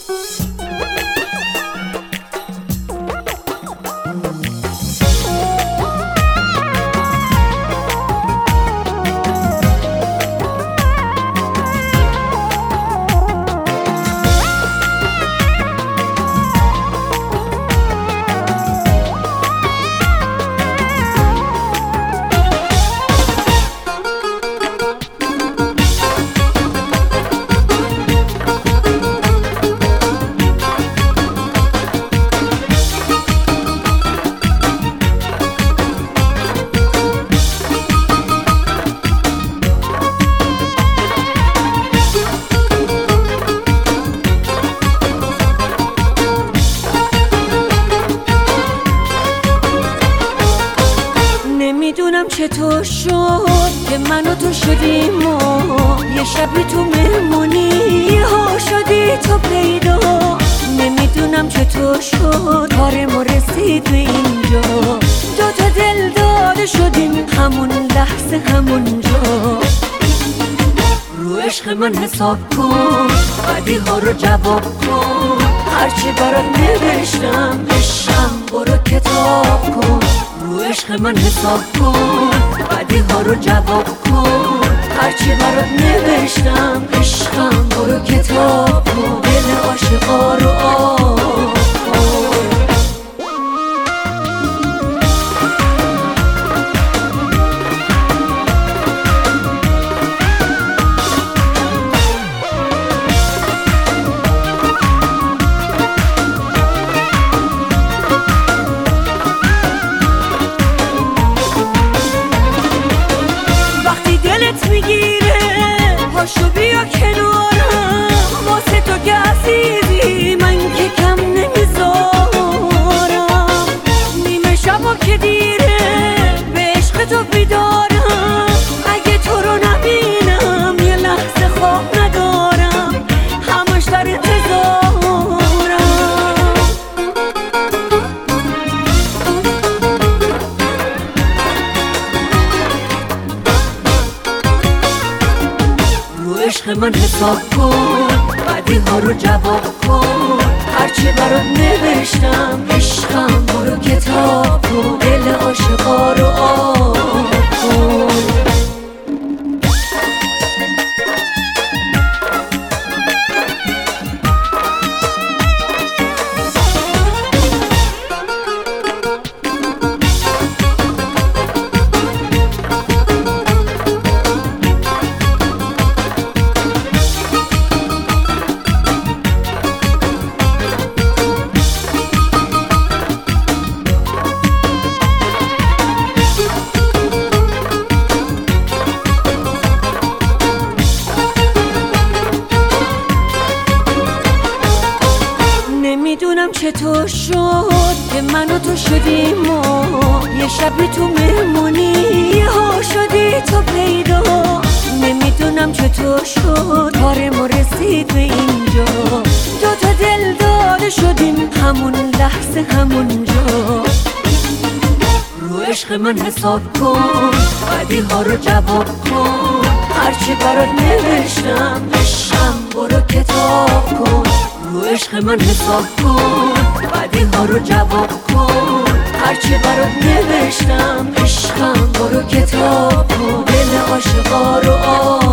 نمیدونم چطور شد که من و تو شدیم و یه شبی تو مهمونی ها شدی تو پیدا. نمیدونم چطور شد کار ما رسید به اینجا، دوتا دل داده شدیم همون لحظه همونجا. رو عشق من حساب کن، بدی ها رو جواب کن، هرچی برات نوشتم عشقم برو کتاب کن. رو عشق من حساب کن، بدی ها رو جواب کن، هرچی برات نوشتم عشقم برو کتاب کن. دل عاشقا رو آب کن. میگیره پاشو بیا کنارم، واسه تو که عزیزی من که کم نمیذارم. نیمه شبا که دیره به عشق تو بیدارم، اگه تو رو نبینم یه لحظه خواب ندارم، همش در انتظارم. عشق من حساب کن، بدی ها رو جواب کن، هرچی برات نوشتم عشقم برو کتاب کن. دل عاشقا رو آب کن. نمیدونم چطور شد که من و تو شدیم و یه شبی تو مهمونی ها شدی تو پیدا. نمیدونم چطور شد کار ما رسید به اینجا، دوتا دل داده شدیم همون لحظه همونجا. رو عشق من حساب کن، بدی ها رو جواب کن، هرچی برات نوشتم عشقم برو کتاب کن. رو عشق من حساب کن، بدی ها رو جواب کن، هرچی برات نوشتم عشقم برو کتاب کن. دل عاشقا رو آب